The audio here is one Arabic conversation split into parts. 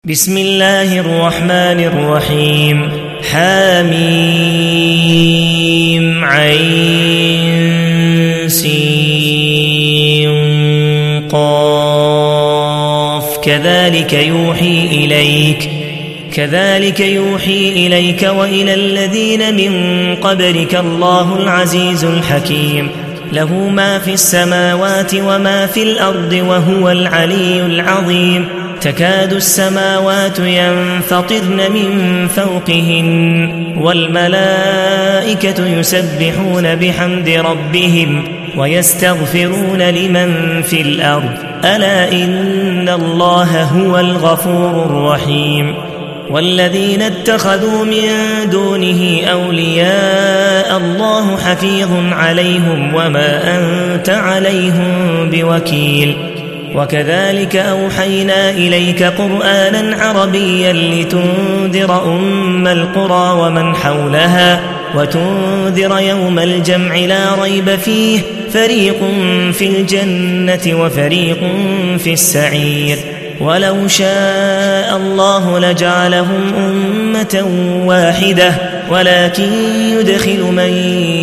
بسم الله الرحمن الرحيم حميم عين سين قاف كذلك يوحي إليك وإلى الذين من قبلك الله العزيز الحكيم له ما في السماوات وما في الأرض وهو العلي العظيم تكاد السماوات ينفطرن من فوقهن والملائكة يسبحون بحمد ربهم ويستغفرون لمن في الأرض ألا إن الله هو الغفور الرحيم والذين اتخذوا من دونه أولياء الله حفيظ عليهم وما أنت عليهم بوكيل وكذلك أوحينا إليك قرآنا عربيا لتنذر أم القرى ومن حولها وتنذر يوم الجمع لا ريب فيه فريق في الجنة وفريق في السعير ولو شاء الله لجعلهم أمة واحدة ولكن يدخل من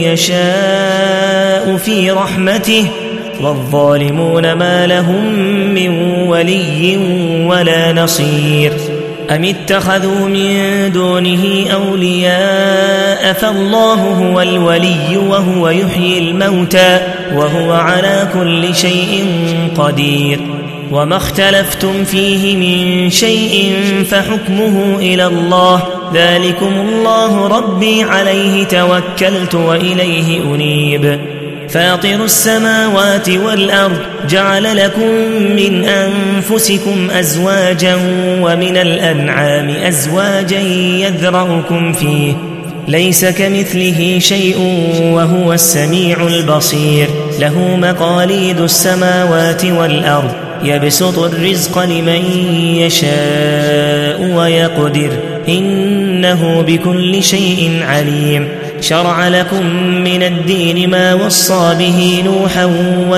يشاء في رحمته والظالمون ما لهم من ولي ولا نصير أم اتخذوا من دونه أولياء فالله هو الولي وهو يحيي الموتى وهو على كل شيء قدير وما اختلفتم فيه من شيء فحكمه إلى الله ذلكم الله ربي عليه توكلت وإليه أنيب فاطر السماوات والأرض جعل لكم من أنفسكم أزواجا ومن الأنعام أزواجا يذرأكم فيه ليس كمثله شيء وهو السميع البصير له مقاليد السماوات والأرض يبسط الرزق لمن يشاء ويقدر إنه بكل شيء عليم شرع لكم من الدين ما وصى به نوحا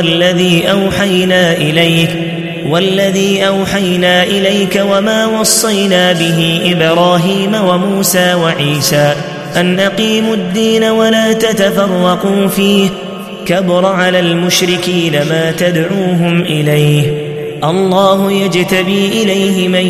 والذي أوحينا إليك وما وصينا به إبراهيم وموسى وعيسى أن أقيموا الدين ولا تتفرقوا فيه كبر على المشركين ما تدعوهم إليه الله يجتبي إليه من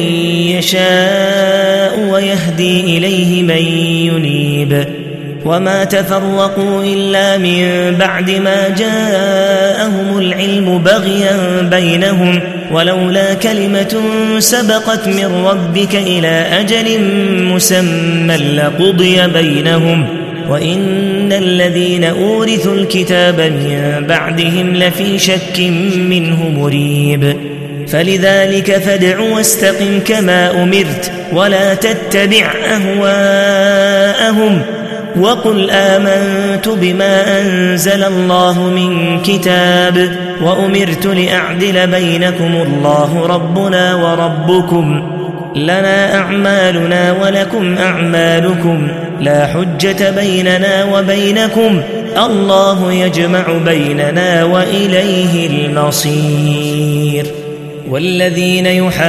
يشاء ويهدي إليه من ينيب وما تفرقوا إلا من بعد ما جاءهم العلم بغيا بينهم ولولا كلمة سبقت من ربك إلى أجل مسمى لقضي بينهم وإن الذين أورثوا الكتاب من بعدهم لفي شك منه مريب فلذلك فادع واستقم كما أمرت ولا تتبع أهواءهم وقل آمنت بما أنزل الله من كتاب وأمرت لأعدل بينكم الله ربنا وربكم لنا أعمالنا ولكم أعمالكم لا حجة بيننا وبينكم الله يجمع بيننا وإليه المصير والذين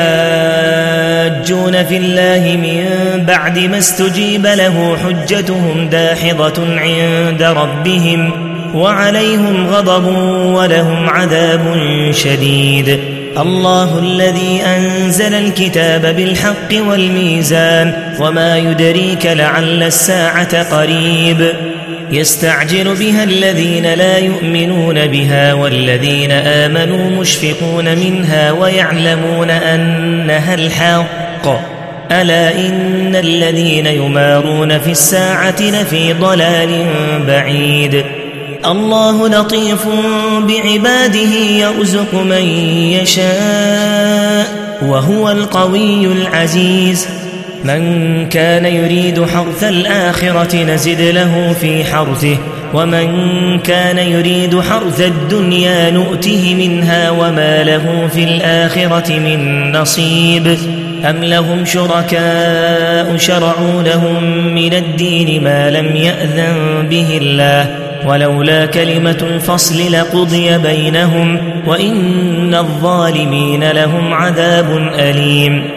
يحاجون في الله من بعد ما استجيب له حجتهم داحضة عند ربهم وعليهم غضب ولهم عذاب شديد الله الذي أنزل الكتاب بالحق والميزان وما يدريك لعل الساعة قريب يستعجل بها الذين لا يؤمنون بها والذين آمنوا مشفقون منها ويعلمون أنها الحق ألا إن الذين يمارون في الساعة لفي ضلال بعيد الله لطيف بعباده يرزق من يشاء وهو القوي العزيز من كان يريد حرث الآخرة نزد له في حرثه ومن كان يريد حرث الدنيا نؤته منها وما له في الآخرة من نصيب أم لهم شركاء شرعوا لهم من الدين ما لم يأذن به الله ولولا كلمة الفصل لقضي بينهم وإن الظالمين لهم عذاب أليم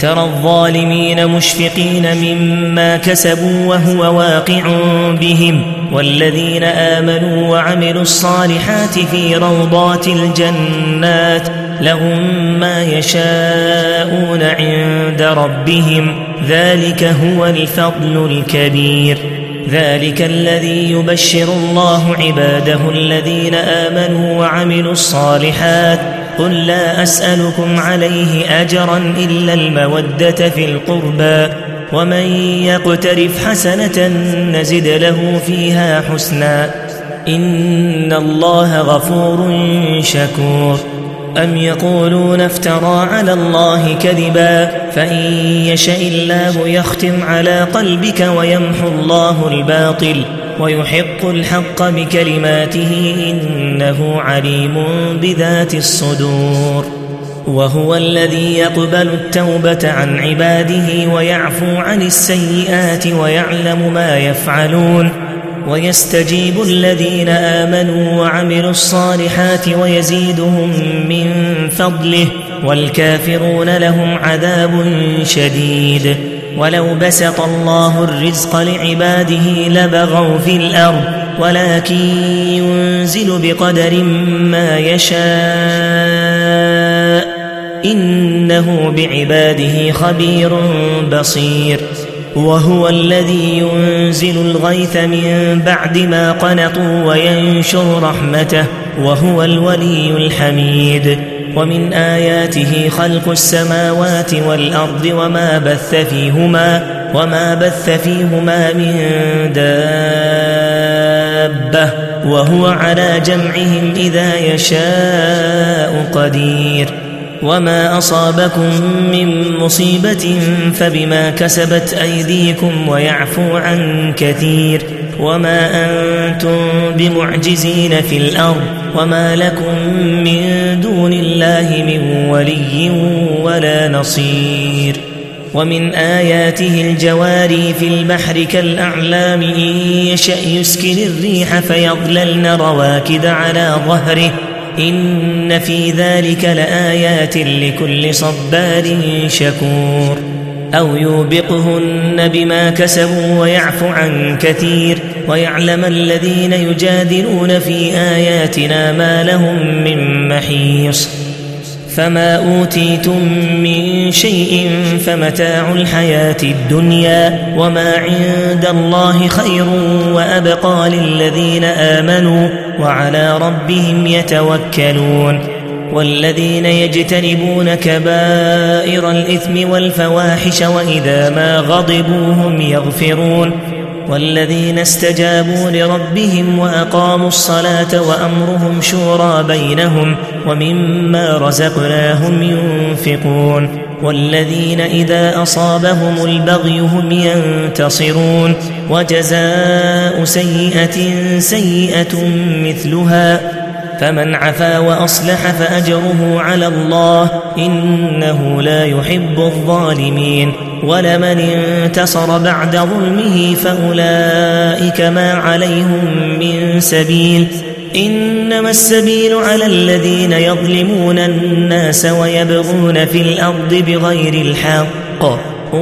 ترى الظالمين مشفقين مما كسبوا وهو واقع بهم والذين آمنوا وعملوا الصالحات في روضات الجنات لهم ما يشاءون عند ربهم ذلك هو الفضل الكبير. ذلك الذي يبشر الله عباده الذين آمنوا وعملوا الصالحات قل لا أسألكم عليه أجرا إلا المودة في القربى ومن يقترف حسنة نزد له فيها حسنا إن الله غفور شكور. أم يقولون افترى على الله كذبا فإن يشاء الله يختم على قلبك ويمحو الله الباطل ويحق الحق بكلماته إنه عليم بذات الصدور. وهو الذي يقبل التوبة عن عباده ويعفو عن السيئات ويعلم ما يفعلون ويستجيب الذين آمنوا وعملوا الصالحات ويزيدهم من فضله والكافرون لهم عذاب شديد. ولو بسط الله الرزق لعباده لبغوا في الأرض ولكن ينزل بقدر ما يشاء إنه بعباده خبير بصير. وهو الذي ينزل الغيث من بعد ما قنطوا وينشر رحمته وهو الولي الحميد. ومن آياته خلق السماوات والأرض وما بث فيهما من دابة وهو على جمعهم إذا يشاء قدير. وما أصابكم من مصيبة فبما كسبت أيديكم ويعفو عن كثير وما أنتم بمعجزين في الأرض وما لكم من دون الله من ولي ولا نصير. ومن آياته الجواري في البحر كالأعلام إن يشأ يسكن الريح فيظللن رواكد على ظهره إن في ذلك لآيات لكل صبار شكور. أو يوبقهن بما كسبوا ويعفو عن كثير ويعلم الذين يجادلون في آياتنا ما لهم من محيص. فما أوتيتم من شيء فمتاع الحياة الدنيا وما عند الله خير وأبقى للذين آمنوا وعلى ربهم يتوكلون. والذين يجتنبون كبائر الإثم والفواحش وإذا ما غضبوا هم يغفرون. والذين استجابوا لربهم وأقاموا الصلاة وأمرهم شورى بينهم ومما رزقناهم ينفقون. والذين إذا أصابهم البغي هم ينتصرون. وجزاء سيئة سيئة مثلها فمن عفا وأصلح فأجره على الله إنه لا يحب الظالمين. ولمن انتصر بعد ظلمه فأولئك ما عليهم من سبيل إنما السبيل على الذين يظلمون الناس ويبغون في الأرض بغير الحق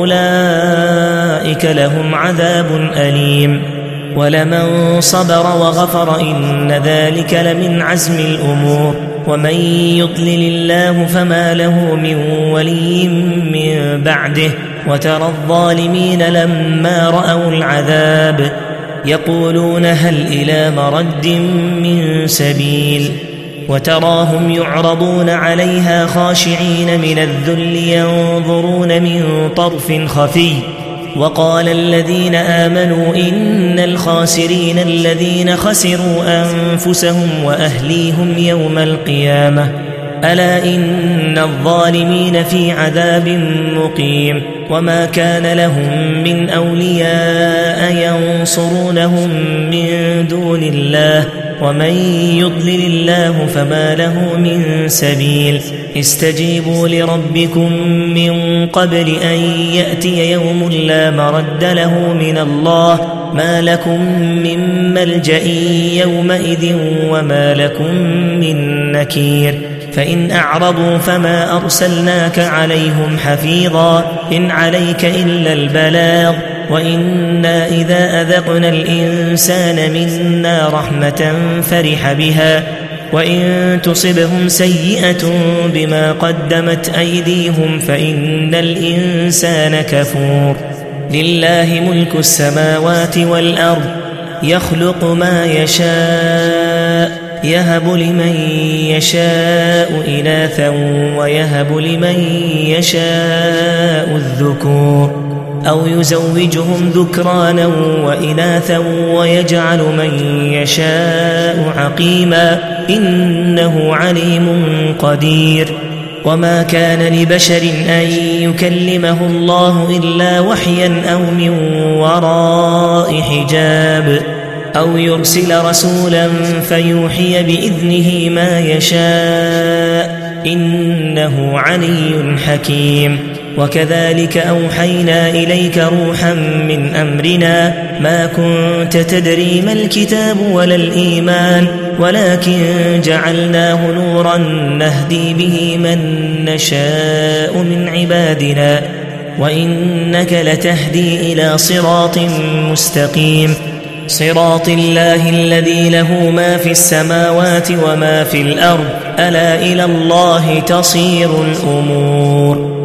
أولئك لهم عذاب أليم. ولمن صبر وغفر إن ذلك لمن عزم الأمور. ومن يضلل الله فما له من ولي من بعده وترى الظالمين لما رأوا العذاب يقولون هل إلى مرد من سبيل وتراهم يعرضون عليها خاشعين من الذل ينظرون من طرف خفي. وقال الذين آمنوا إن الخاسرين الذين خسروا أنفسهم وأهليهم يوم القيامة ألا إن الظالمين في عذاب مقيم. وما كان لهم من أولياء ينصرونهم من دون الله ومن يضلل الله فما له من سبيل. استجيبوا لربكم من قبل أن يأتي يوم لا مرد له من الله ما لكم من ملجأ يومئذ وما لكم من نكير. فإن أعرضوا فما أرسلناك عليهم حفيظا إن عليك إلا البلاغ وإنا إذا أذقنا الإنسان منا رحمة فرح بها وإن تصبهم سيئة بما قدمت أيديهم فإن الإنسان كفور لله ملك السماوات والأرض يخلق ما يشاء يهب لمن يشاء إناثا ويهب لمن يشاء الذكور أو يزوجهم ذكرانا وإناثا ويجعل من يشاء عقيما إنه عليم قدير وما كان لبشر أن يكلمه الله إلا وحيا أو من وراء حجاب أو يرسل رسولا فيوحي بإذنه ما يشاء إنه علي حكيم وكذلك أوحينا إليك روحا من أمرنا ما كنت تدري ما الكتاب ولا الإيمان ولكن جعلناه نورا نهدي به من نشاء من عبادنا وإنك لتهدي إلى صراط مستقيم صراط الله الذي له ما في السماوات وما في الأرض ألا إلى الله تصير الأمور